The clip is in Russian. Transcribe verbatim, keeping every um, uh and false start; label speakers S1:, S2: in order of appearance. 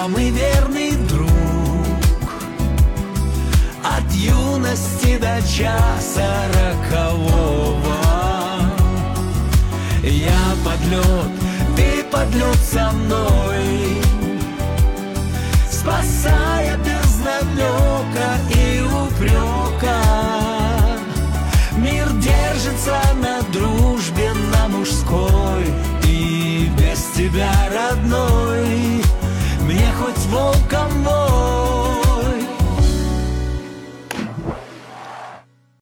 S1: самый верный друг. От юности до часа рокового. Я под лед, ты под лед со мной, спасая безнадежно.